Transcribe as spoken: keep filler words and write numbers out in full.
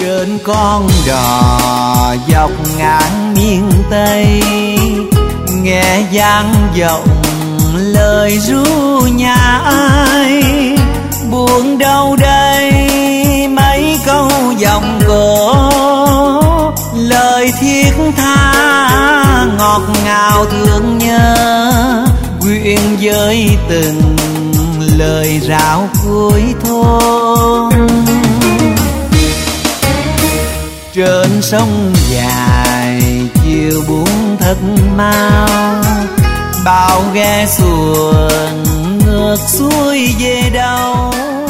trên con đò dọc ngang miền Tây, nghe vang vọng lời ru nhà ai. Buồn đâu đây mấy câu giọng cổ, lời thiết tha ngọt ngào thương nhớ, quyện với từng lời rao cuối thôn. Trên sông dài chiều buông thật mau, bao ghe xuồng ngược xuôi về đâu.